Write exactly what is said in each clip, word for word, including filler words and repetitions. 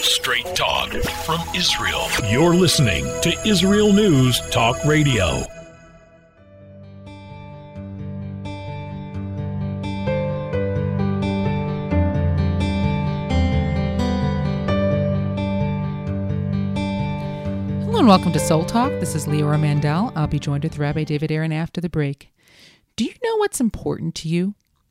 Straight talk from Israel. You're listening to Israel News Talk Radio. Hello and welcome to Soul Talk. This is Leora Mandel. I'll be joined with Rabbi David Aaron after the break. Do you know what's important to you?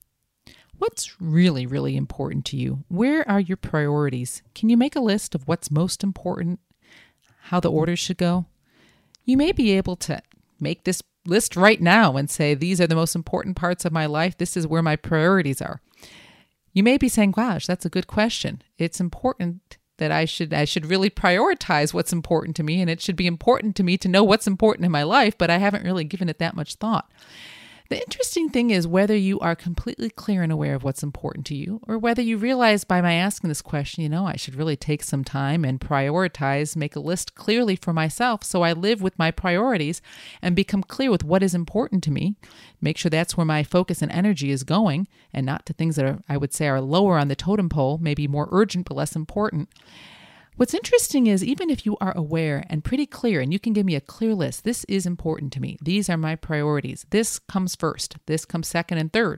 What's really, really important to you? Where are your priorities? Can you make a list of what's most important, how the order should go? You may be able to make this list right now and say, these are the most important parts of my life. This is where my priorities are. You may be saying, gosh, that's a good question. It's important that I should I should really prioritize what's important to me, and it should be important to me to know what's important in my life, but I haven't really given it that much thought. The interesting thing is whether you are completely clear and aware of what's important to you, or whether you realize by my asking this question, you know, I should really take some time and prioritize, make a list clearly for myself so I live with my priorities and become clear with what is important to me, make sure that's where my focus and energy is going, and not to things that are, I would say, are lower on the totem pole, maybe more urgent but less important. What's interesting is even if you are aware and pretty clear, and you can give me a clear list, this is important to me. These are my priorities. This comes first. This comes second and third.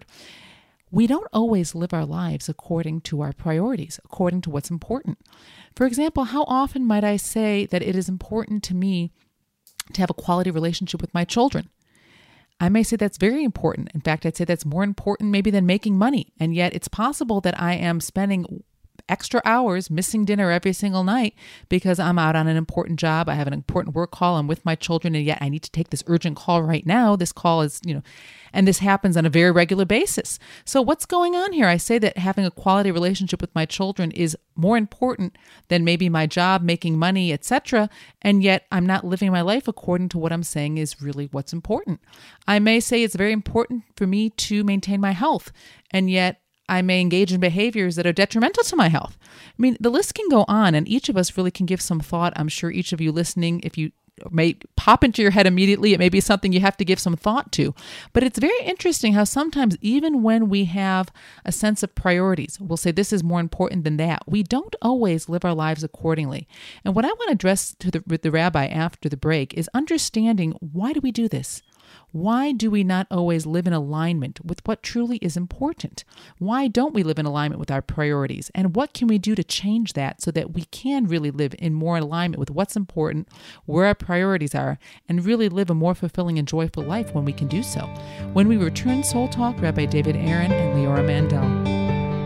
We don't always live our lives according to our priorities, according to what's important. For example, how often might I say that it is important to me to have a quality relationship with my children? I may say that's very important. In fact, I'd say that's more important maybe than making money. And yet it's possible that I am spending extra hours, missing dinner every single night because I'm out on an important job. I have an important work call. I'm with my children, and yet I need to take this urgent call right now. This call is, you know, and this happens on a very regular basis. So what's going on here? I say that having a quality relationship with my children is more important than maybe my job, making money, et cetera. And yet I'm not living my life according to what I'm saying is really what's important. I may say it's very important for me to maintain my health, and yet I may engage in behaviors that are detrimental to my health. I mean, the list can go on, and each of us really can give some thought. I'm sure each of you listening, if you may pop into your head immediately, it may be something you have to give some thought to. But it's very interesting how sometimes even when we have a sense of priorities, we'll say this is more important than that. We don't always live our lives accordingly. And what I want to address to the, with the rabbi after the break is understanding, why do we do this? Why do we not always live in alignment with what truly is important? Why don't we live in alignment with our priorities? And what can we do to change that so that we can really live in more alignment with what's important, where our priorities are, and really live a more fulfilling and joyful life when we can do so? When we return, Soul Talk, Rabbi David Aaron and Leora Mandel.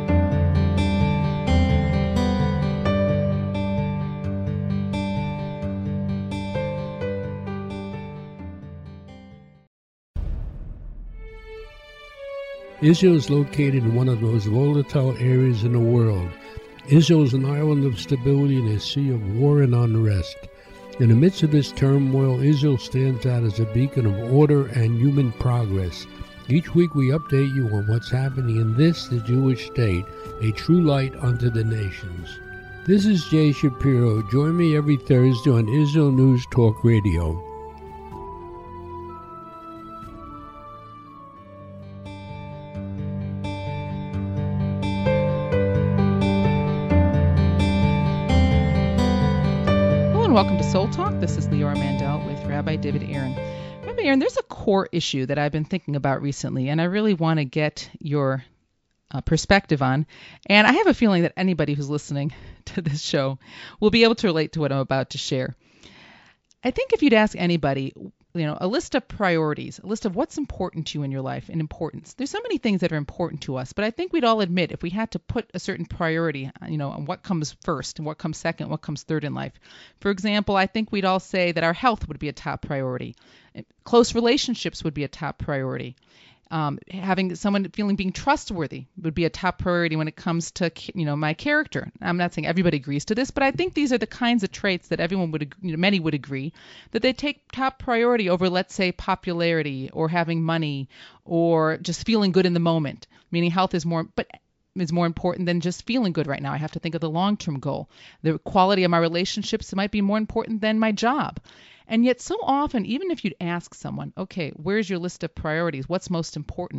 Israel is located in one of the most volatile areas in the world. Israel is an island of stability in a sea of war and unrest. In the midst of this turmoil, Israel stands out as a beacon of order and human progress. Each week we update you on what's happening in this, the Jewish state, a true light unto the nations. This is Jay Shapiro. Join me every Thursday on Israel News Talk Radio. Welcome to Soul Talk. This is Leora Mandel with Rabbi David Aaron. Rabbi Aaron, there's a core issue that I've been thinking about recently, and I really want to get your uh, perspective on. And I have a feeling that anybody who's listening to this show will be able to relate to what I'm about to share. I think if you'd ask anybody, you know, a list of priorities, a list of what's important to you in your life and importance. There's so many things that are important to us, but I think we'd all admit if we had to put a certain priority, you know, on what comes first and what comes second, what comes third in life. For example, I think we'd all say that our health would be a top priority. Close relationships would be a top priority. Um, having someone feeling being trustworthy would be a top priority when it comes to, you know, my character. I'm not saying everybody agrees to this, but I think these are the kinds of traits that everyone would, you know, many would agree that they take top priority over, let's say, popularity or having money or just feeling good in the moment. Meaning health is more, but is more important than just feeling good right now. I have to think of the long-term goal. The quality of my relationships might be more important than my job. And yet so often, even if you'd ask someone, okay, where's your list of priorities? What's most important?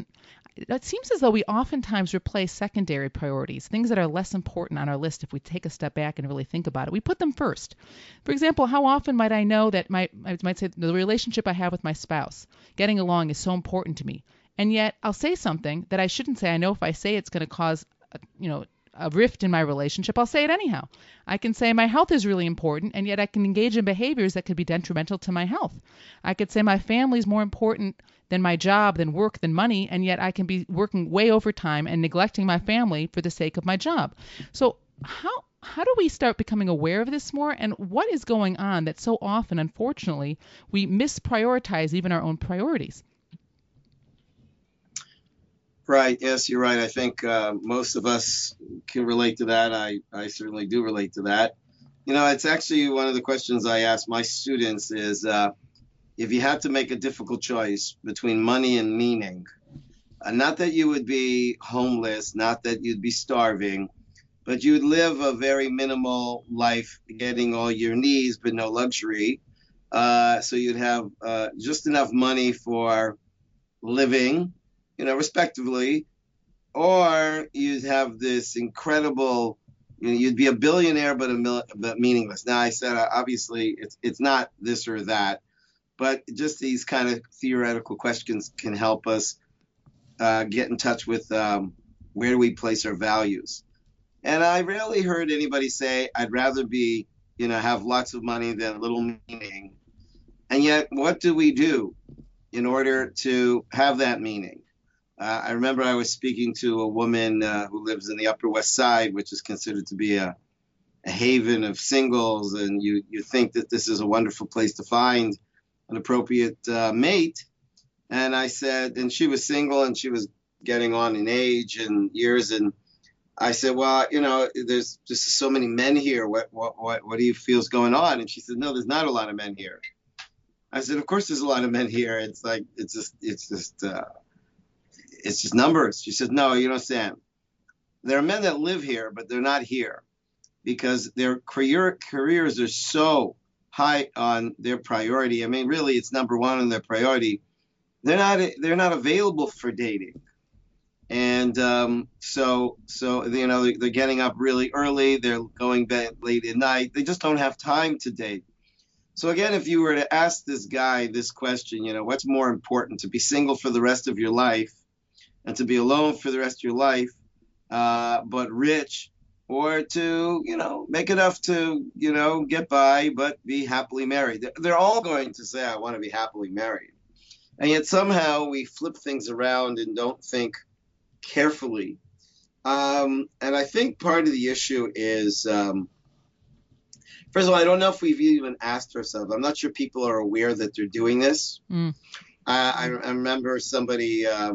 it seems as though we oftentimes replace secondary priorities, things that are less important on our list. If we take a step back and really think about it, we put them first. For example, how often might I know that my, I might say the relationship I have with my spouse, getting along is so important to me. And yet I'll say something that I shouldn't say. I know if I say it's going to cause, a, you know, a rift in my relationship, I'll say it anyhow. I can say my health is really important, and yet I can engage in behaviors that could be detrimental to my health. I could say my family is more important than my job, than work, than money, and yet I can be working way overtime and neglecting my family for the sake of my job. So how how do we start becoming aware of this more, and what is going on that so often, unfortunately, we misprioritize even our own priorities? Right. Yes, you're right. I think uh, most of us can relate to that. I, I certainly do relate to that. You know, it's actually one of the questions I ask my students is, uh, if you had to make a difficult choice between money and meaning, uh, not that you would be homeless, not that you'd be starving, but you'd live a very minimal life, getting all your needs, but no luxury. Uh, so you'd have uh, just enough money for living, you know, respectively, or you'd have this incredible, you know, you'd be a billionaire, but a mil- but meaningless. Now, I said, uh, obviously, it's it's not this or that, but just these kind of theoretical questions can help us uh, get in touch with um, where do we place our values. And I rarely heard anybody say, I'd rather be, you know, have lots of money than little meaning. And yet, what do we do in order to have that meaning? Uh, I remember I was speaking to a woman uh, who lives in the Upper West Side, which is considered to be a, a haven of singles. And you, you think that this is a wonderful place to find an appropriate uh, mate. And I said, and she was single and she was getting on in age and years. And I said, well, you know, there's just so many men here. What, what, what, what do you feel is going on? And she said, no, there's not a lot of men here. I said, of course, there's a lot of men here. It's like, it's just, it's just, uh, it's just numbers. She said, no, you don't understand. There are men that live here, but they're not here because their career careers are so high on their priority. I mean, really, it's number one on their priority. They're not, they're not available for dating. And um, so, so, you know, they're getting up really early. They're going bed late at night. They just don't have time to date. So again, if you were to ask this guy this question, you know, what's more important, to be single for the rest of your life and to be alone for the rest of your life, uh, but rich, or to, you know, make enough to, you know, get by, but be happily married? They're all going to say, I want to be happily married. And yet somehow we flip things around and don't think carefully. Um, and I think part of the issue is, um, first of all, I don't know if we've even asked ourselves. I'm not sure people are aware that they're doing this. Mm. Uh, I, I remember somebody uh,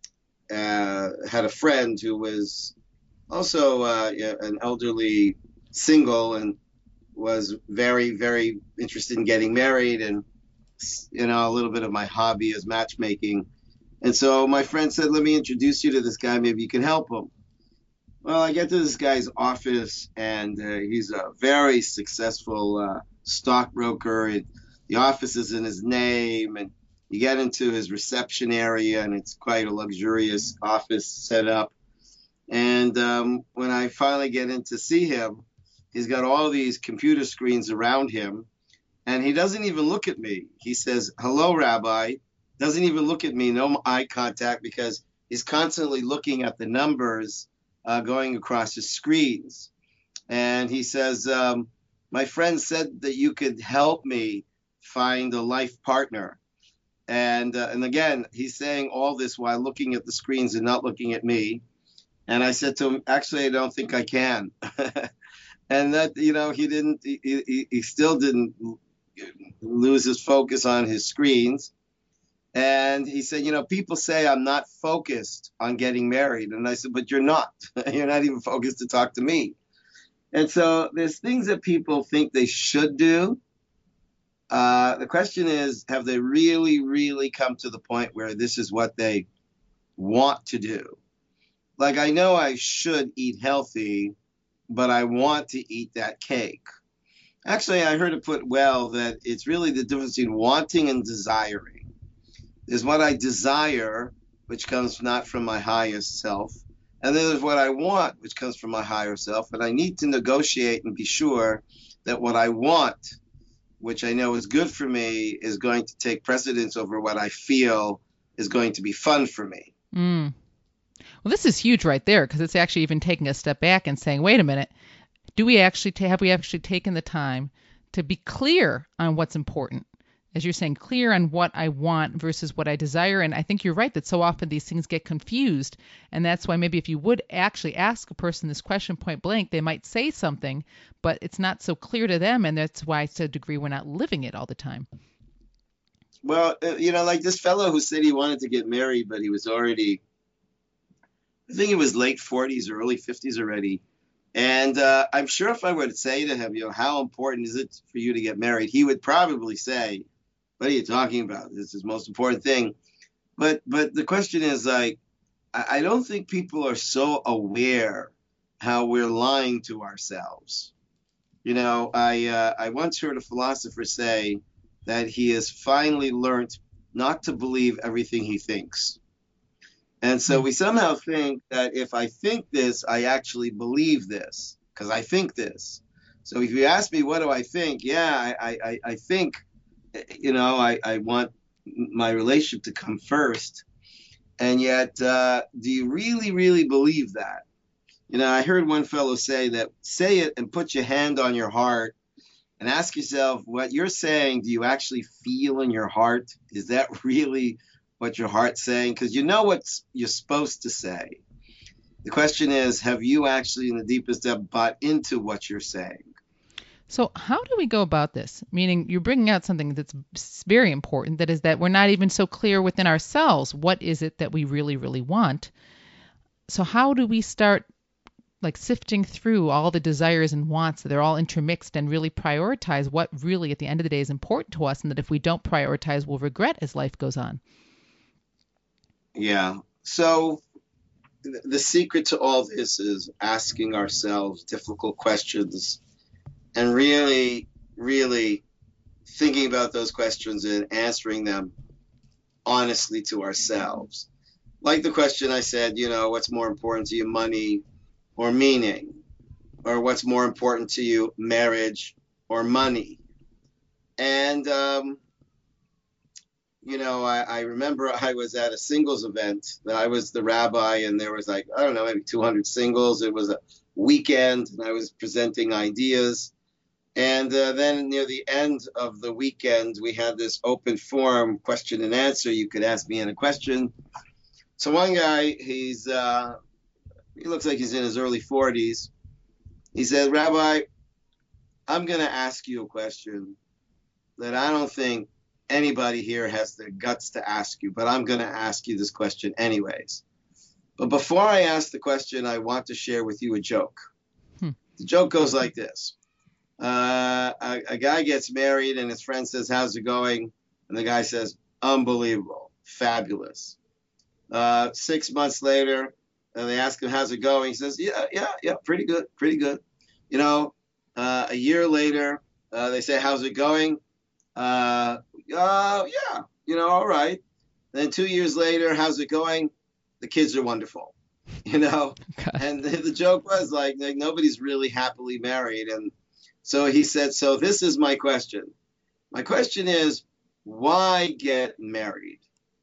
uh, had a friend who was also uh, an elderly single and was very, very interested in getting married. And, you know, a little bit of my hobby is matchmaking. And so my friend said, let me introduce you to this guy. Maybe you can help him. Well, I get to this guy's office, and uh, he's a very successful uh, stockbroker. It, the office is in his name, and you get into his reception area, and it's quite a luxurious office setup. And um, when I finally get in to see him, he's got all these computer screens around him, and he doesn't even look at me. He says, hello, Rabbi. Doesn't even look at me, no eye contact, because he's constantly looking at the numbers uh, going across his screens. And he says, um, my friend said that you could help me find a life partner. And uh, and again, he's saying all this while looking at the screens and not looking at me. And I said to him, actually, I don't think I can. And that, you know, he didn't, he, he, he still didn't lose his focus on his screens. And he said, you know, people say I'm not focused on getting married. And I said, but you're not. You're not even focused to talk to me. And so there's things that people think they should do. Uh, the question is, have they really, really come to the point where this is what they want to do? Like, I know I should eat healthy, but I want to eat that cake. Actually, I heard it put well that it's really the difference between wanting and desiring. Is what I desire which comes not from my highest self. And then there's what I want, which comes from my higher self. And I need to negotiate and be sure that what I want, which I know is good for me, is going to take precedence over what I feel is going to be fun for me. Mm. Well, this is huge right there, because it's actually even taking a step back and saying, wait a minute, do we actually ta- have we actually taken the time to be clear on what's important? As you're saying, clear on what I want versus what I desire. And I think you're right that so often these things get confused. And that's why maybe if you would actually ask a person this question point blank, they might say something, but it's not so clear to them. And that's why to a degree we're not living it all the time. Well, you know, like this fellow who said he wanted to get married, but he was already, I think he was late forties or early fifties already. And uh, I'm sure if I were to say to him, you know, how important is it for you to get married? He would probably say, what are you talking about? This is the most important thing. But but the question is, like, I, I don't think people are so aware how we're lying to ourselves. You know, I uh, I once heard a philosopher say that he has finally learned not to believe everything he thinks. And so we somehow think that if I think this, I actually believe this, because I think this. So if you ask me, what do I think? Yeah, I, I, I think, you know, I, I want my relationship to come first. And yet, uh, do you really, really believe that? You know, I heard one fellow say that, say it and put your hand on your heart and ask yourself what you're saying. Do you actually feel in your heart? Is that really what your heart's saying? Because you know what you're supposed to say. The question is, have you actually in the deepest depth bought into what you're saying? So how do we go about this? Meaning you're bringing out something that's very important, that is that we're not even so clear within ourselves. What is it that we really, really want? So how do we start like sifting through all the desires and wants that they're all intermixed and really prioritize what really at the end of the day is important to us, and that if we don't prioritize, we'll regret as life goes on? Yeah. So th- the secret to all this is asking ourselves difficult questions and really, really thinking about those questions and answering them honestly to ourselves. Like the question I said, you know, what's more important to you, money or meaning? Or what's more important to you, marriage or money? And, um, you know, I, I remember I was at a singles event. I was the rabbi, and there was like, I don't know, maybe two hundred singles. It was a weekend, and I was presenting ideas. And uh, then near the end of the weekend, we had this open forum question and answer. You could ask me any question. So one guy, he's uh, he looks like he's in his early forties. He said, Rabbi, I'm going to ask you a question that I don't think anybody here has the guts to ask you, but I'm going to ask you this question anyways. But before I ask the question, I want to share with you a joke. Hmm. The joke goes like this. Uh, a, a guy gets married and his friend says, how's it going? And the guy says, unbelievable, fabulous. Uh, six months later, uh, they ask him, how's it going? He says, yeah, yeah, yeah, pretty good, pretty good. You know, uh, a year later, uh, they say, how's it going? Uh, uh, yeah, you know, all right. Then two years later, how's it going? The kids are wonderful, you know? Okay. And the, the joke was like, like, nobody's really happily married. And so he said, so this is my question. My question is, why get married?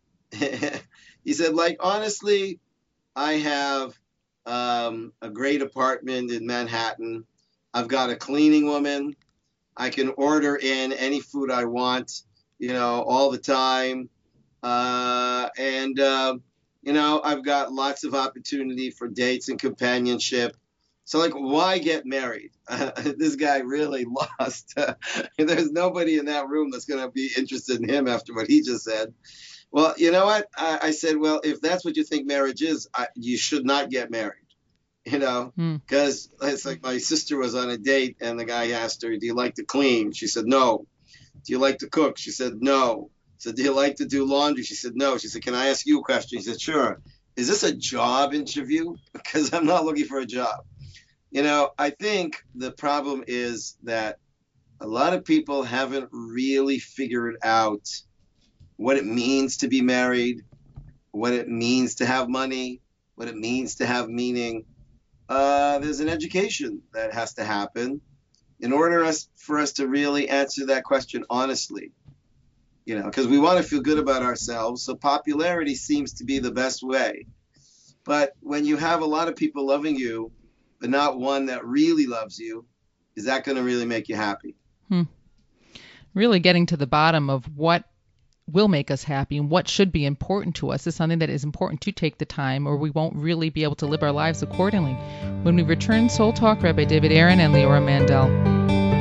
He said, like, honestly, I have um, a great apartment in Manhattan. I've got a cleaning woman. I can order in any food I want, you know, all the time. Uh, and, uh, you know, I've got lots of opportunity for dates and companionship. So, like, why get married? Uh, this guy really lost. Uh, there's nobody in that room that's going to be interested in him after what he just said. Well, you know what? I, I said, well, if that's what you think marriage is, I, you should not get married. You know, because mm. it's like my sister was on a date and the guy asked her, do you like to clean? She said, no. Do you like to cook? She said, no. He said, do you like to do laundry? She said, no. She said, can I ask you a question? He said, sure. Is this a job interview? Because I'm not looking for a job. You know, I think the problem is that a lot of people haven't really figured out what it means to be married. what it means to have money, what it means to have meaning. Uh, there's an education that has to happen in order us, for us to really answer that question honestly. You know, because we want to feel good about ourselves, so popularity seems to be the best way. But when you have a lot of people loving you, but not one that really loves you, is that going to really make you happy? Hmm. Really getting to the bottom of what will make us happy and what should be important to us is something that is important to take the time, or we won't really be able to live our lives accordingly. When we return, Soul Talk, Rabbi David Aaron and Leora Mandel.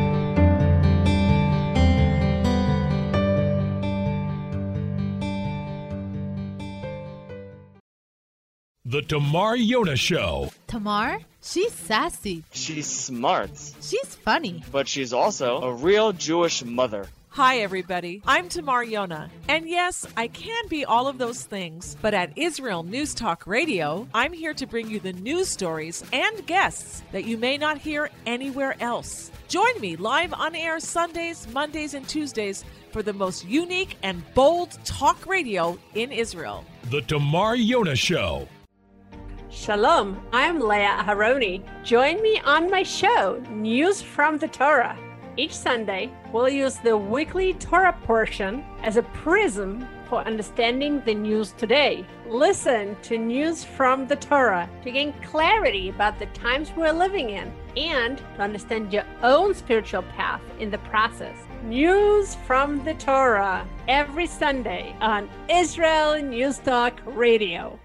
The Tamar Yona Show. Tamar? She's sassy. She's smart. She's funny. But she's also a real Jewish mother. Hi, everybody. I'm Tamar Yona. And yes, I can be all of those things. But at Israel News Talk Radio, I'm here to bring you the news stories and guests that you may not hear anywhere else. Join me live on air Sundays, Mondays, and Tuesdays for the most unique and bold talk radio in Israel. The Tamar Yona Show. Shalom, I'm Leah Aharoni. Join me on my show, News from the Torah. Each Sunday, we'll use the weekly Torah portion as a prism for understanding the news today. Listen to News from the Torah to gain clarity about the times we're living in and to understand your own spiritual path in the process. News from the Torah every Sunday on Israel News Talk Radio.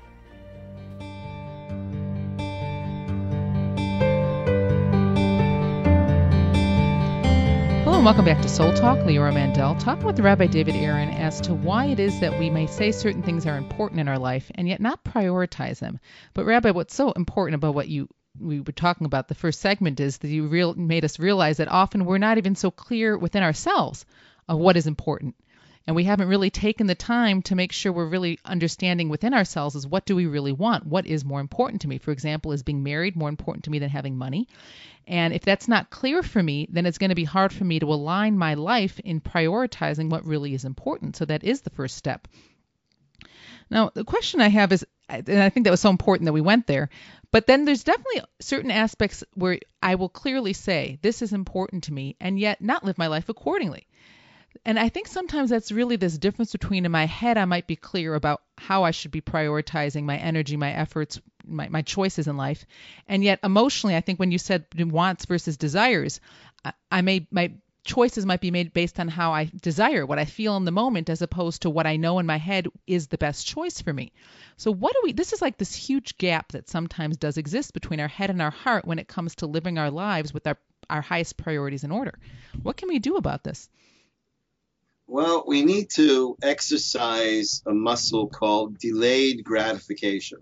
Hello and welcome back to Soul Talk. Leora Mandel talking with Rabbi David Aaron as to why it is that we may say certain things are important in our life and yet not prioritize them. But Rabbi, what's so important about what you we were talking about the first segment is that you real, made us realize that often we're not even so clear within ourselves of what is important. And we haven't really taken the time to make sure we're really understanding within ourselves is what do we really want? What is more important to me? For example, is being married more important to me than having money? And if that's not clear for me, then it's going to be hard for me to align my life in prioritizing what really is important. So that is the first step. Now, the question I have is, and I think that was so important that we went there, but then there's definitely certain aspects where I will clearly say, this is important to me, and yet not live my life accordingly. And I think sometimes that's really this difference between in my head, I might be clear about how I should be prioritizing my energy, my efforts, my, my choices in life. And yet emotionally, I think when you said wants versus desires, I, I may, my choices might be made based on how I desire, what I feel in the moment, as opposed to what I know in my head is the best choice for me. So what do we, this is like this huge gap that sometimes does exist between our head and our heart when it comes to living our lives with our, our highest priorities in order. What can we do about this? Well, we need to exercise a muscle called delayed gratification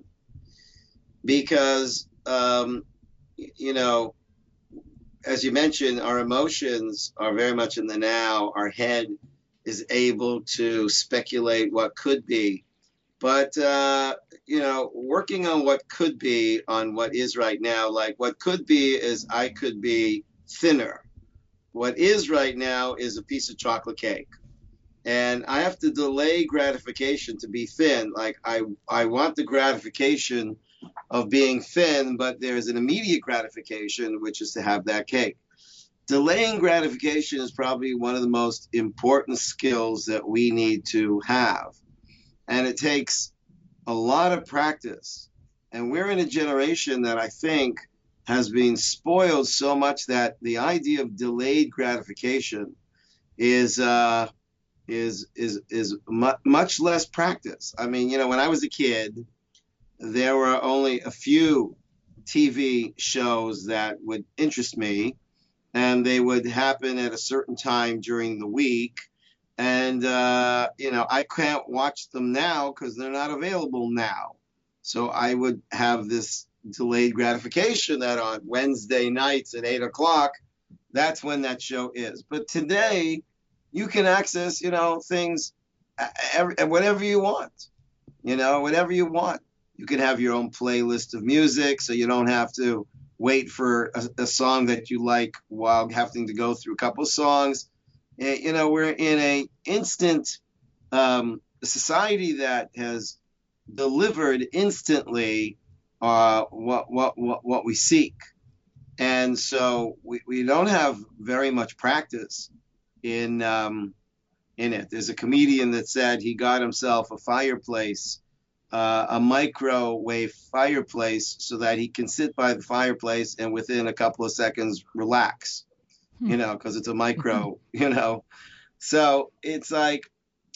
because, um, you know, as you mentioned, our emotions are very much in the now. Our head is able to speculate what could be. But, uh, you know, working on what could be on what is right now, like what could be is I could be thinner. What is right now is a piece of chocolate cake. And I have to delay gratification to be thin. Like I, I want the gratification of being thin, but there's an immediate gratification, which is to have that cake. Delaying gratification is probably one of the most important skills that we need to have. And it takes a lot of practice. And we're in a generation that I think has been spoiled so much that the idea of delayed gratification is, uh, is is is mu- much less practice. I mean, you know, when I was a kid, there were only a few T V shows that would interest me, and they would happen at a certain time during the week. And, uh, you know, I can't watch them now because they're not available now. So I would have this delayed gratification that on Wednesday nights at eight o'clock, that's when that show is. But today, you can access, you know, things, every, whatever you want, you know, whatever you want. You can have your own playlist of music, so you don't have to wait for a, a song that you like while having to go through a couple of songs. You know, we're in a instant um, society that has delivered instantly uh, what, what, what, what we seek. And so we, we don't have very much practice in um, in it. There's a comedian that said he got himself a fireplace, uh, a microwave fireplace, so that he can sit by the fireplace and within a couple of seconds relax, hmm. you know, because it's a micro, you know. So it's like,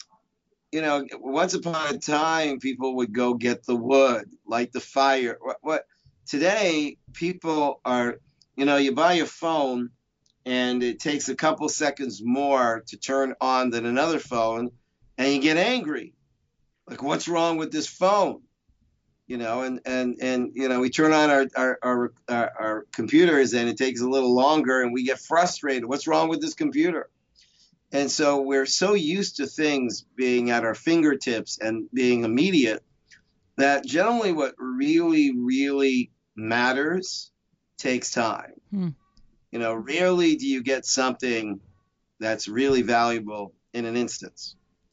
you know, once upon a time, people would go get the wood, light the fire. What, what today, people are, you know, you buy your phone and it takes a couple seconds more to turn on than another phone, and you get angry. Like, what's wrong with this phone? You know, and, and, and you know, we turn on our, our, our, our, our computers and it takes a little longer and we get frustrated. What's wrong with this computer? And so we're so used to things being at our fingertips and being immediate that generally what really, really matters takes time. Hmm. You know, rarely do you get something that's really valuable in an instance.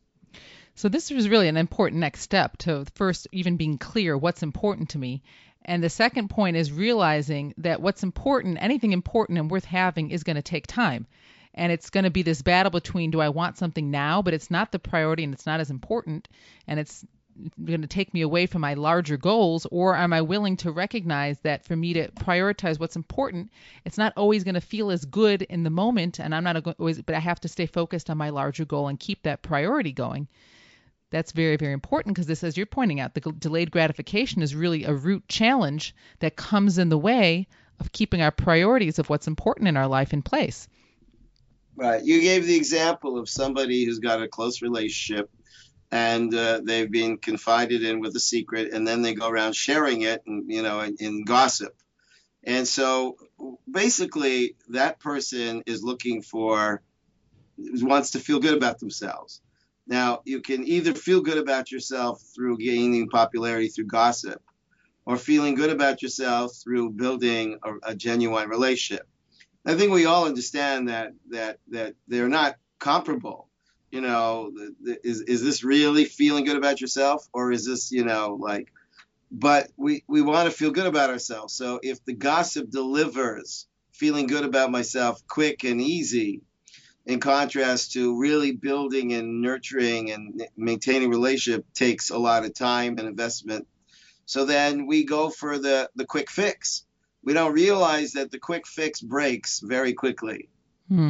So this is really an important next step to first even being clear what's important to me. And the second point is realizing that what's important, anything important and worth having, is going to take time. And it's going to be this battle between, do I want something now, but it's not the priority and it's not as important, and it's going to take me away from my larger goals, or am I willing to recognize that for me to prioritize what's important, it's not always going to feel as good in the moment, and I'm not always, but I have to stay focused on my larger goal and keep that priority going. That's very, very important, because this, as you're pointing out, the delayed gratification is really a root challenge that comes in the way of keeping our priorities of what's important in our life in place. Right. You gave the example of somebody who's got a close relationship and uh, they've been confided in with a secret, and then they go around sharing it, and, you know, in, in gossip. And so basically that person is looking for, wants to feel good about themselves. Now, you can either feel good about yourself through gaining popularity through gossip, or feeling good about yourself through building a, a genuine relationship. I think we all understand that that that they're not comparable. You know, is is this really feeling good about yourself, or is this, you know, like, but we, we want to feel good about ourselves. So if the gossip delivers feeling good about myself quick and easy, in contrast to really building and nurturing and maintaining a relationship takes a lot of time and investment. So then we go for the, the quick fix. We don't realize that the quick fix breaks very quickly. Hmm.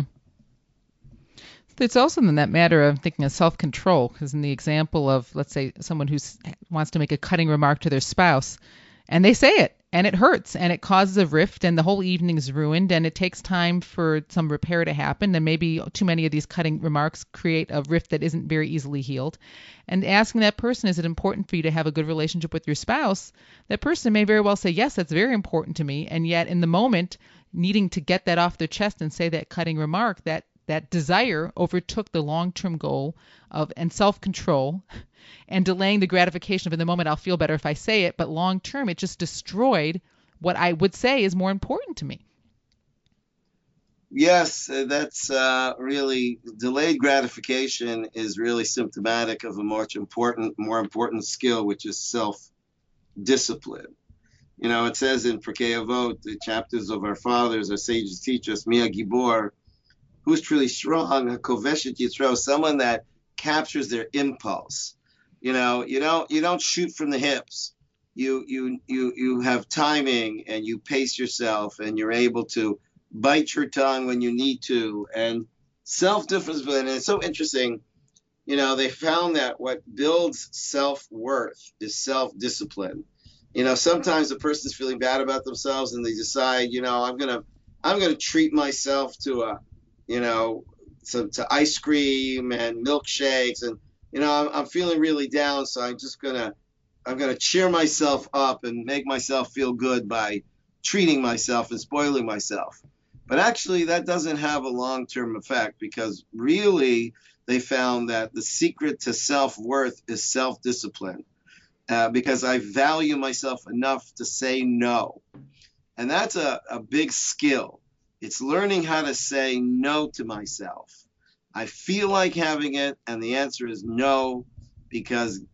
It's also in that matter of thinking of self-control, because in the example of, let's say, someone who wants to make a cutting remark to their spouse, and they say it, and it hurts, and it causes a rift, and the whole evening is ruined, and it takes time for some repair to happen, and maybe too many of these cutting remarks create a rift that isn't very easily healed. And asking that person, is it important for you to have a good relationship with your spouse? That person may very well say, yes, that's very important to me, and yet in the moment, needing to get that off their chest and say that cutting remark, that that desire overtook the long-term goal of and self-control, and delaying the gratification of, in the moment I'll feel better if I say it, but long-term it just destroyed what I would say is more important to me. Yes, that's uh, really, delayed gratification is really symptomatic of a much important, more important skill, which is self-discipline. You know, it says in Pirkei Avot, the chapters of our fathers, our sages teach us, Mi HaGibor, who's truly strong, Koveshet Yitro, someone that captures their impulse. You know, you don't you don't shoot from the hips. You you you you have timing, and you pace yourself, and you're able to bite your tongue when you need to, and self-discipline. And it's so interesting. You know, they found that what builds self-worth is self-discipline. You know, sometimes a person's feeling bad about themselves, and they decide, you know, I'm gonna I'm gonna treat myself to a you know, to, to ice cream and milkshakes, and you know, I'm, I'm feeling really down, so I'm just gonna, I'm gonna cheer myself up and make myself feel good by treating myself and spoiling myself. But actually, that doesn't have a long-term effect, because really, they found that the secret to self-worth is self-discipline, uh, because I value myself enough to say no, and that's a, a big skill. It's learning how to say no to myself. I feel like having it, and the answer is no, because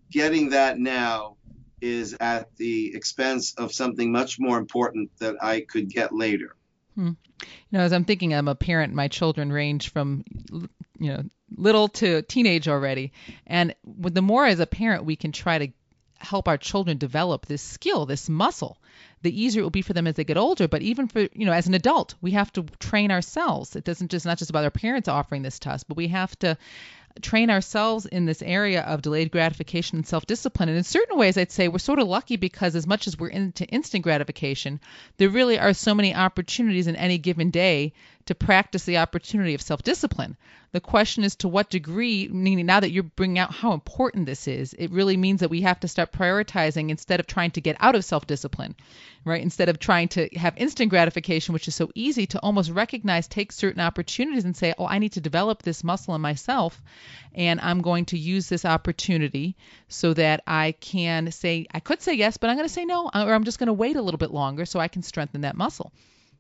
getting that now is at the expense of something much more important that I could get later. Hmm. You know, as I'm thinking, I'm a parent. My children range from, you know, little to teenage already. And with the more as a parent we can try to help our children develop this skill, this muscle, the easier it will be for them as they get older. But even for, you know, as an adult, we have to train ourselves. It doesn't just, not just about our parents offering this to us, but we have to train ourselves in this area of delayed gratification and self-discipline. And in certain ways, I'd say we're sort of lucky because as much as we're into instant gratification, there really are so many opportunities in any given day to practice the opportunity of self-discipline. The question is to what degree, meaning now that you're bringing out how important this is, it really means that we have to start prioritizing instead of trying to get out of self-discipline, right? Instead of trying to have instant gratification, which is so easy to almost recognize, take certain opportunities and say, oh, I need to develop this muscle in myself, and I'm going to use this opportunity so that I can say, I could say yes, but I'm going to say no, or I'm just going to wait a little bit longer so I can strengthen that muscle.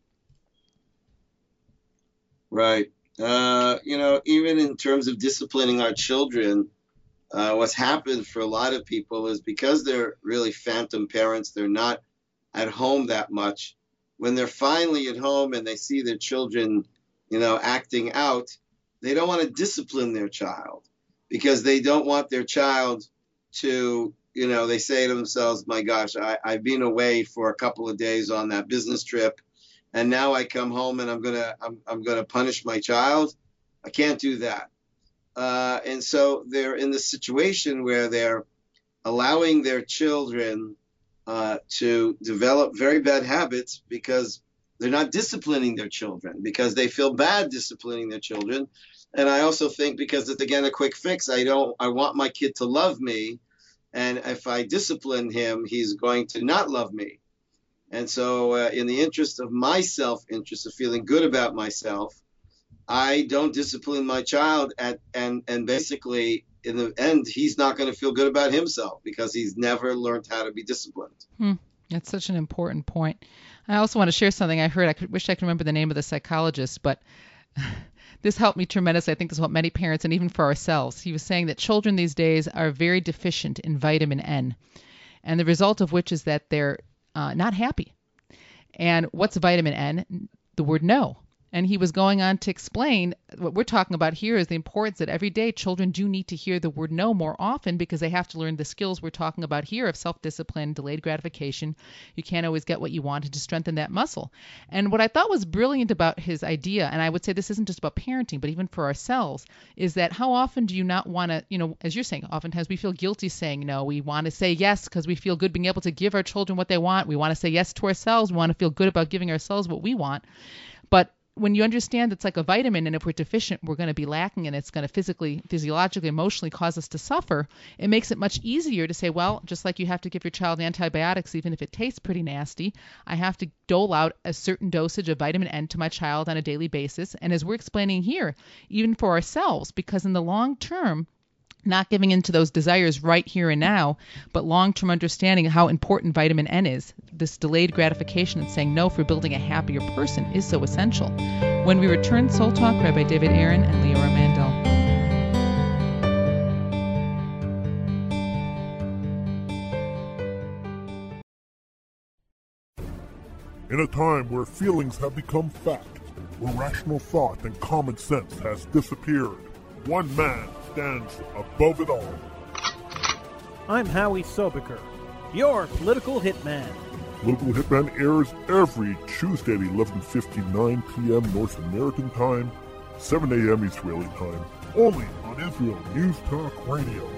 Right. Uh, you know, even in terms of disciplining our children, uh, what's happened for a lot of people is because they're really phantom parents, they're not at home that much. When they're finally at home and they see their children, you know, acting out, they don't want to discipline their child because they don't want their child to, you know, they say to themselves, my gosh, I, I've been away for a couple of days on that business trip. And now I come home and I'm gonna I'm I'm gonna punish my child. I can't do that. Uh, and so they're in this situation where they're allowing their children uh, to develop very bad habits because they're not disciplining their children, because they feel bad disciplining their children. And I also think because it's again a quick fix. I don't I want my kid to love me, and if I discipline him, he's going to not love me. And so uh, in the interest of my self-interest, of feeling good about myself, I don't discipline my child. At, and, and basically, in the end, he's not going to feel good about himself because he's never learned how to be disciplined. Hmm. That's such an important point. I also want to share something I heard. I could, wish I could remember the name of the psychologist, but this helped me tremendously. I think this will help many parents and even for ourselves. He was saying that children these days are very deficient in vitamin N, and the result of which is that they're Uh, not happy. And what's vitamin N? The word no. And he was going on to explain what we're talking about here is the importance that every day children do need to hear the word no more often because they have to learn the skills we're talking about here of self-discipline, delayed gratification. You can't always get what you want to strengthen that muscle. And what I thought was brilliant about his idea, and I would say this isn't just about parenting, but even for ourselves, is that how often do you not want to, you know, as you're saying, oftentimes we feel guilty saying no. We want to say yes because we feel good being able to give our children what they want. We want to say yes to ourselves. We want to feel good about giving ourselves what we want. But when you understand it's like a vitamin, and if we're deficient, we're going to be lacking, and it's going to physically, physiologically, emotionally cause us to suffer, it makes it much easier to say, well, just like you have to give your child antibiotics, even if it tastes pretty nasty, I have to dole out a certain dosage of vitamin N to my child on a daily basis. And as we're explaining here, even for ourselves, because in the long term, not giving into those desires right here and now, but long-term understanding of how important vitamin N is. This delayed gratification and saying no for building a happier person is so essential. When we return, Soul Talk, Rabbi David Aaron and Leora Mandel. In a time where feelings have become fact, where rational thought and common sense has disappeared, one man stands above it all. I'm Howie Sobiker, your political hitman. Political Hitman airs every Tuesday at eleven fifty-nine p.m. North American time, seven a.m. Israeli time, only on Israel News Talk Radio.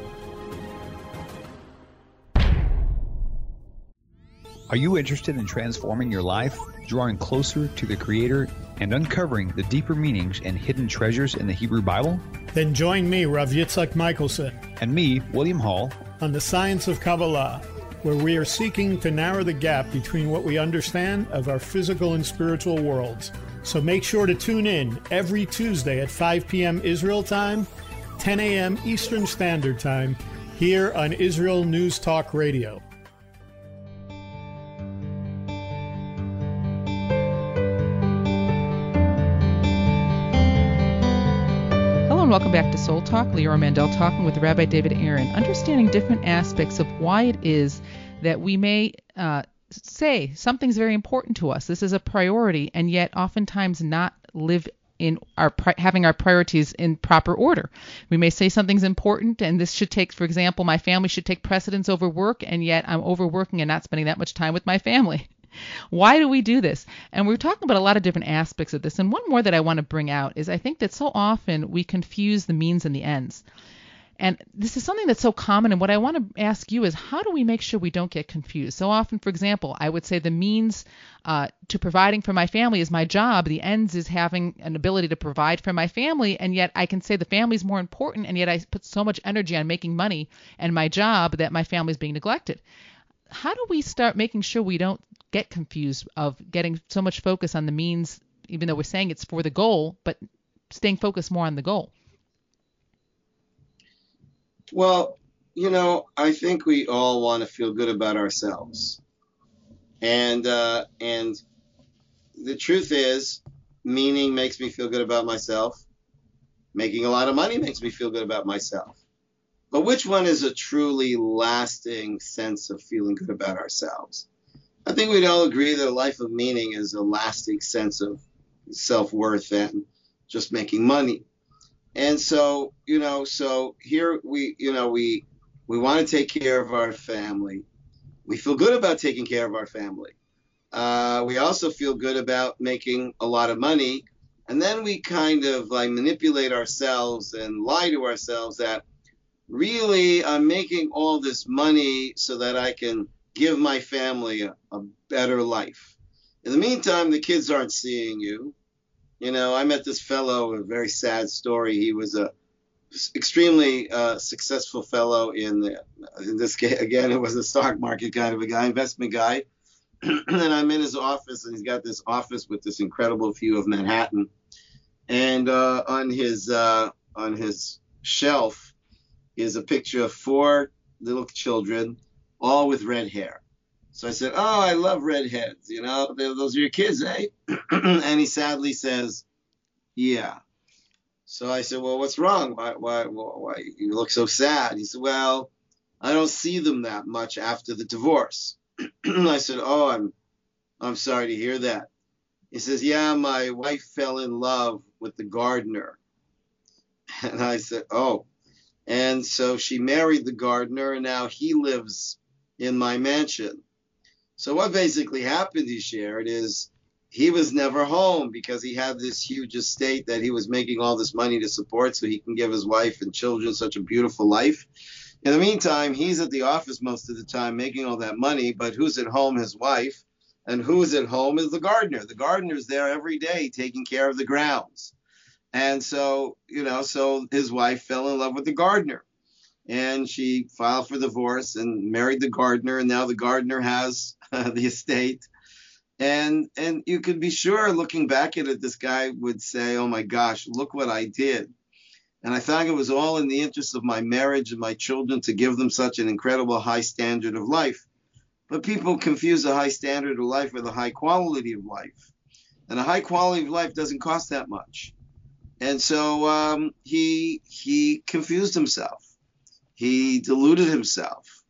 Are you interested in transforming your life, drawing closer to the Creator, and uncovering the deeper meanings and hidden treasures in the Hebrew Bible? Then join me, Rav Yitzhak Michelson, and me, William Hall, on the Science of Kabbalah, where we are seeking to narrow the gap between what we understand of our physical and spiritual worlds. So make sure to tune in every Tuesday at five p.m. Israel time, ten a.m. Eastern Standard Time, here on Israel News Talk Radio. and welcome back to Soul Talk. Leora Mandel talking with Rabbi David Aaron, understanding different aspects of why it is that we may uh, say something's very important to us. This is a priority, and yet oftentimes not live in our pri- having our priorities in proper order. We may say something's important, and this should take, for example, my family should take precedence over work, and yet I'm overworking and not spending that much time with my family. Why do we do this? And we're talking about a lot of different aspects of this. And one more that I want to bring out is I think that so often we confuse the means and the ends. And this is something that's so common. And what I want to ask you is, how do we make sure we don't get confused? So often, for example, I would say the means uh, to providing for my family is my job. The ends is having an ability to provide for my family. And yet I can say the family is more important. And yet I put so much energy on making money and my job that my family is being neglected. How do we start making sure we don't get confused of getting so much focus on the means, even though we're saying it's for the goal, but staying focused more on the goal? Well, you know, I think we all want to feel good about ourselves. And uh, and the truth is, meaning makes me feel good about myself. Making a lot of money makes me feel good about myself. But which one is a truly lasting sense of feeling good about ourselves? I think we'd all agree that a life of meaning is a lasting sense of self-worth and just making money. And so, you know, so here we, you know, we we want to take care of our family. We feel good about taking care of our family. Uh, we also feel good about making a lot of money. And then we kind of like manipulate ourselves and lie to ourselves that really I'm making all this money so that I can give my family a, a better life. In the meantime, the kids aren't seeing you. You know, I met this fellow, a very sad story. He was a extremely uh, successful fellow in, the, in this case, again, it was a stock market kind of a guy, investment guy. And I'm in his office, and he's got this office with this incredible view of Manhattan. And uh, on his uh, on his shelf is a picture of four little children, all with red hair. So I said, oh, I love redheads. You know, those are your kids, eh? And he sadly says, yeah. So I said, well, what's wrong? Why, why, why you look so sad? He said, well, I don't see them that much after the divorce. I said, oh, I'm, I'm sorry to hear that. He says, yeah, my wife fell in love with the gardener. And I said, oh. And so she married the gardener, and now he lives in my mansion. So what basically happened, he shared, is he was never home because he had this huge estate that he was making all this money to support so he can give his wife and children such a beautiful life. In the meantime, he's at the office most of the time making all that money, but who's at home? His wife. And who's at home is the gardener. The gardener's there every day taking care of the grounds. And so, you know, so his wife fell in love with the gardener. And she filed for divorce and married the gardener. And now the gardener has uh, the estate. And and you could be sure, looking back at it, this guy would say, oh, my gosh, look what I did. And I thought it was all in the interest of my marriage and my children to give them such an incredible high standard of life. But people confuse a high standard of life with a high quality of life. And a high quality of life doesn't cost that much. And so um, he he confused himself. He deluded himself.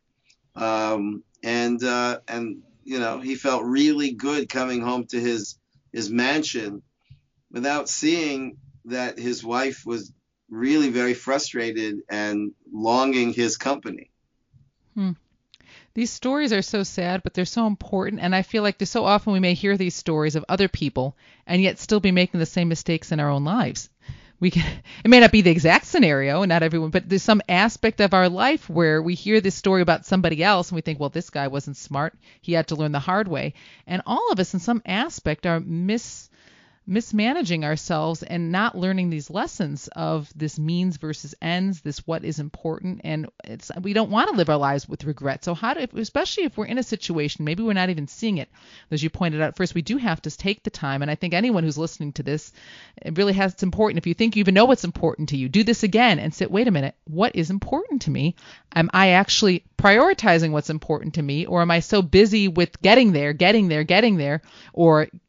Um, and, uh, and you know, he felt really good coming home to his, his mansion without seeing that his wife was really very frustrated and longing his company. Hmm. These stories are so sad, but they're so important. And I feel like there's so often we may hear these stories of other people and yet still be making the same mistakes in our own lives. We can, it may not be the exact scenario, and not everyone, but there's some aspect of our life where we hear this story about somebody else and we think, well, this guy wasn't smart. He had to learn the hard way. And all of us in some aspect are mis mismanaging ourselves and not learning these lessons of this means versus ends, this what is important. And it's we don't want to live our lives with regret. So how do, especially if we're in a situation, maybe we're not even seeing it. As you pointed out first, we do have to take the time. And I think anyone who's listening to this, it really has, it's important. If you think you even know what's important to you, do this again and sit, wait a minute, what is important to me? Am I actually prioritizing what's important to me? Or am I so busy with getting there, getting there, getting there, or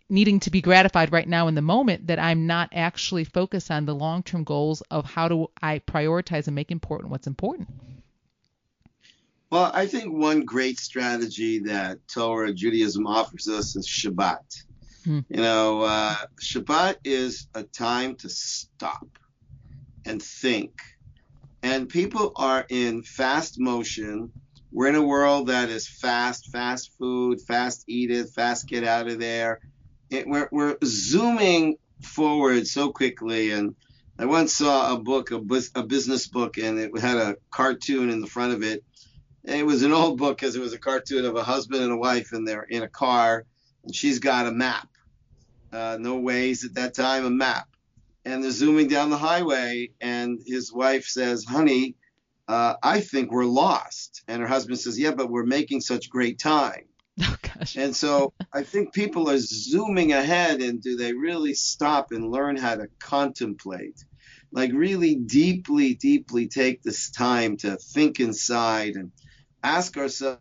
needing to be gratified right now in the moment that I'm not actually focused on the long-term goals of how do I prioritize and make important what's important. Well, I think one great strategy that Torah Judaism offers us is Shabbat. Hmm. You know, uh, Shabbat is a time to stop and think. And people are in fast motion. We're in a world that is fast, fast food, fast eat it, fast get out of there. It, we're, we're zooming forward so quickly. And I once saw a book, a, bus, a business book, and it had a cartoon in the front of it. And it was an old book because it was a cartoon of a husband and a wife, and they're in a car, and she's got a map. Uh, no Waze at that time, a map. And they're zooming down the highway, and his wife says, honey, uh, I think we're lost. And her husband says, yeah, but we're making such great time. Oh, gosh. And so I think people are zooming ahead, and do they really stop and learn how to contemplate? Like really deeply, deeply take this time to think inside and ask ourselves,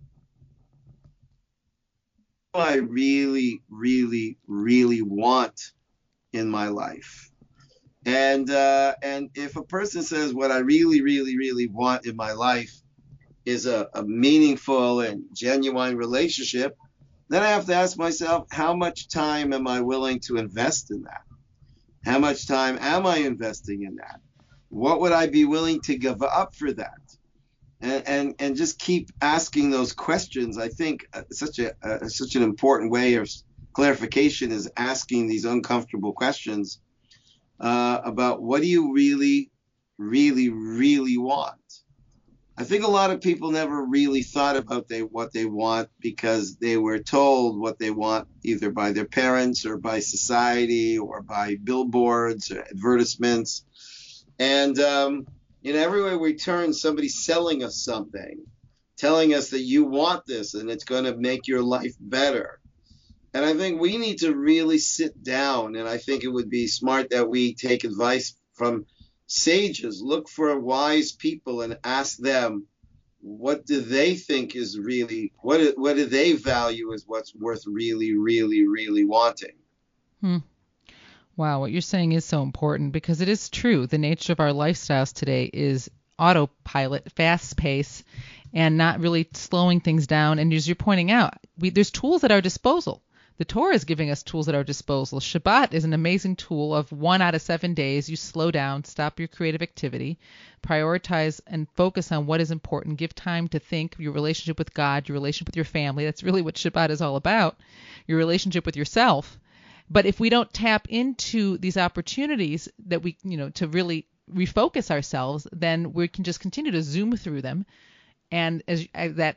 what do I really, really, really want in my life? And uh, and if a person says what I really, really, really want in my life is a, a meaningful and genuine relationship, then I have to ask myself, how much time am I willing to invest in that? How much time am I investing in that? What would I be willing to give up for that? And and, and just keep asking those questions. I think uh, such a uh, such an important way of clarification is asking these uncomfortable questions. Uh, about what do you really, really, really want? I think a lot of people never really thought about they, what they want because they were told what they want either by their parents or by society or by billboards or advertisements. And, um, you know, everywhere we turn, somebody's selling us something, telling us that you want this and it's going to make your life better. And I think we need to really sit down, and I think it would be smart that we take advice from sages, look for wise people and ask them, what do they think is really, what, what do they value as what's worth really, really, really wanting? Hmm. Wow, what you're saying is so important because it is true. The nature of our lifestyles today is autopilot, fast pace, and not really slowing things down. And as you're pointing out, we, there's tools at our disposal. The Torah is giving us tools at our disposal. Shabbat is an amazing tool of one out of seven days. You slow down, stop your creative activity, prioritize and focus on what is important. Give time to think, your relationship with God, your relationship with your family. That's really what Shabbat is all about, your relationship with yourself. But if we don't tap into these opportunities that we, you know, to really refocus ourselves, then we can just continue to zoom through them. And as uh, that...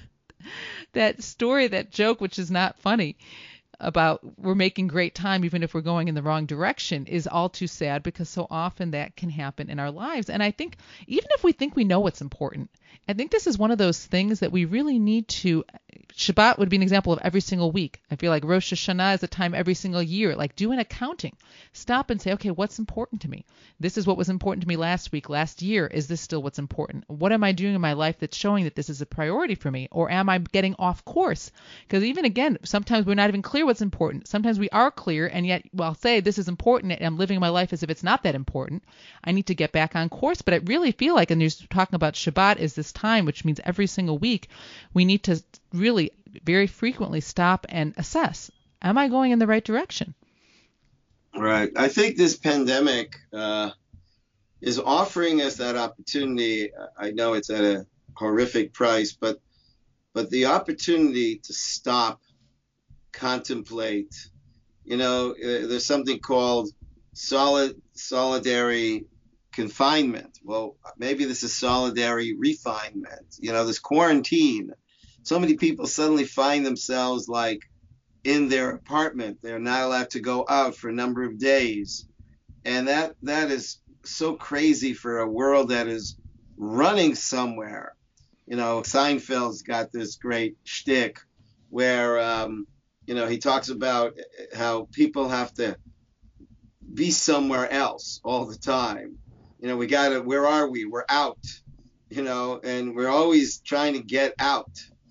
that story, that joke, which is not funny, about we're making great time even if we're going in the wrong direction is all too sad because so often that can happen in our lives. And I think even if we think we know what's important, I think this is one of those things that we really need to, Shabbat would be an example of every single week. I feel like Rosh Hashanah is a time every single year, like do an accounting. Stop and say, okay, what's important to me? This is what was important to me last week, last year. Is this still what's important? What am I doing in my life that's showing that this is a priority for me? Or am I getting off course? Because even again, sometimes we're not even clear what's important. Sometimes we are clear, and yet well, I'll say this is important, and I'm living my life as if it's not that important. I need to get back on course. But I really feel like, and you're talking about Shabbat is this time, which means every single week, we need to really very frequently stop and assess, am I going in the right direction? Right. I think this pandemic uh, is offering us that opportunity. I know it's at a horrific price, but but the opportunity to stop, contemplate. You know, uh, there's something called solid solidary confinement. Well, maybe this is solidary refinement. You know, this quarantine. So many people suddenly find themselves like in their apartment. They're not allowed to go out for a number of days. And that that is so crazy for a world that is running somewhere. You know, Seinfeld's got this great shtick where, um, you know, he talks about how people have to be somewhere else all the time. You know, we got to, where are we? We're out, you know, and we're always trying to get out.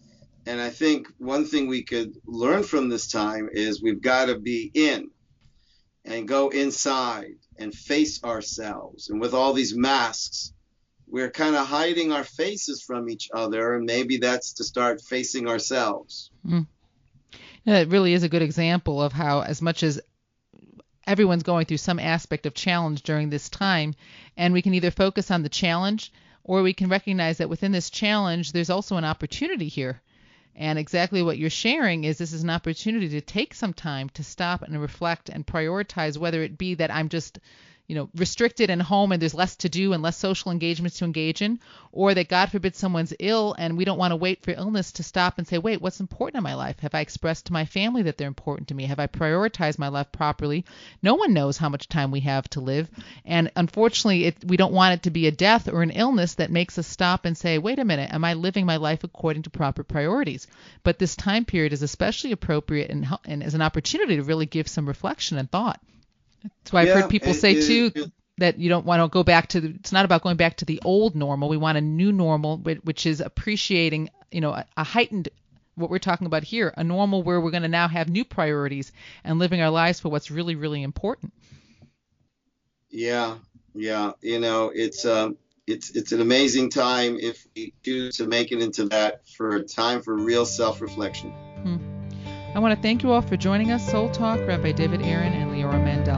And I think one thing we could learn from this time is we've got to be in and go inside and face ourselves. And with all these masks, we're kind of hiding our faces from each other. And maybe that's to start facing ourselves. Mm. Yeah, it really is a good example of how, as much as everyone's going through some aspect of challenge during this time, and we can either focus on the challenge, or we can recognize that within this challenge, there's also an opportunity here. And exactly what you're sharing is this is an opportunity to take some time to stop and reflect and prioritize, whether it be that I'm just, you know, restricted and home and there's less to do and less social engagements to engage in, or that God forbid someone's ill and we don't want to wait for illness to stop and say, wait, what's important in my life? Have I expressed to my family that they're important to me? Have I prioritized my life properly? No one knows how much time we have to live. And unfortunately, it, we don't want it to be a death or an illness that makes us stop and say, wait a minute, am I living my life according to proper priorities? But this time period is especially appropriate and, and as an opportunity to really give some reflection and thought. That's why I've Yeah, heard people it- say it- too it- that you don't want to go back to the, it's not about going back to the old normal. We want a new normal, whi- which is appreciating, you know, a, a heightened, what we're talking about here, a normal where we're going to now have new priorities and living our lives for what's really, really important. Yeah, yeah. You know, it's um, it's it's an amazing time if we choose to make it into that for a time for real self-reflection. Hmm. I want to thank you all for joining us. Soul Talk, Rabbi David Aaron and Leora Mandel.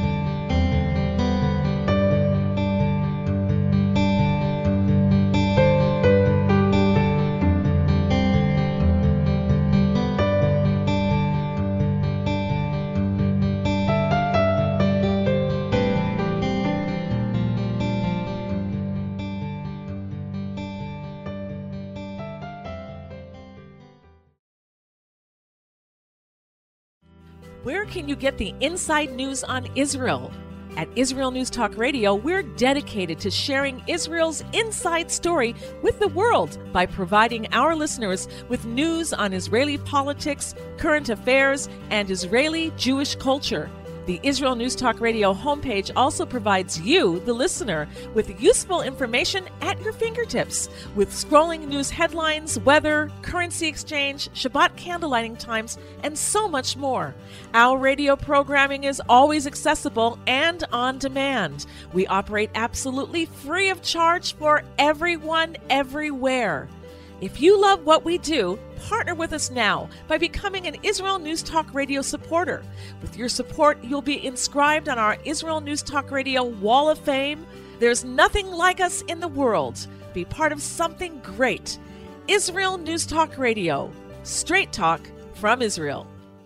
Where can you get the inside news on Israel? At Israel News Talk Radio, we're dedicated to sharing Israel's inside story with the world by providing our listeners with news on Israeli politics, current affairs, and Israeli Jewish culture. The Israel News Talk Radio homepage also provides you, the listener, with useful information at your fingertips, with scrolling news headlines, weather, currency exchange, Shabbat candlelighting times, and so much more. Our radio programming is always accessible and on demand. We operate absolutely free of charge for everyone, everywhere. If you love what we do, partner with us now by becoming an Israel News Talk Radio supporter. With your support, you'll be inscribed on our Israel News Talk Radio Wall of Fame. There's nothing like us in the world. Be part of something great. Israel News Talk Radio. Straight talk from Israel.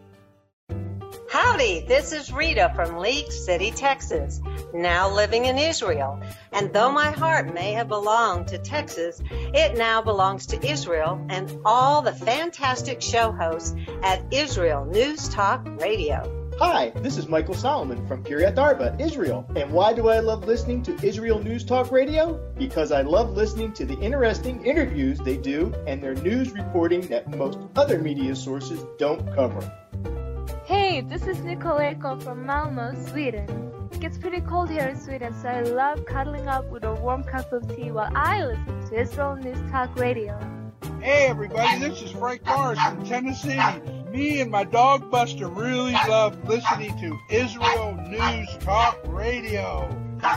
Howdy, this is Rita from League City, Texas, now living in Israel. And though my heart may have belonged to Texas, it now belongs to Israel and all the fantastic show hosts at Israel News Talk Radio. Hi, this is Michael Solomon from Kiryat Arba, Israel. And why do I love listening to Israel News Talk Radio? Because I love listening to the interesting interviews they do and their news reporting that most other media sources don't cover. Hey, this is Nicoleko from Malmö, Sweden. It gets pretty cold here in Sweden, so I love cuddling up with a warm cup of tea while I listen to Israel News Talk Radio. Hey everybody, this is Frank Morris from Tennessee. Me and my dog Buster really love listening to Israel News Talk Radio.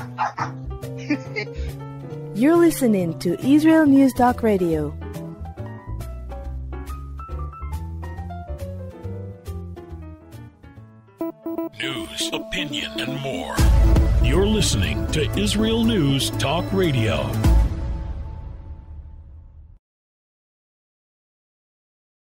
You're listening to Israel News Talk Radio. News, opinion, and more. You're listening to Israel News Talk Radio.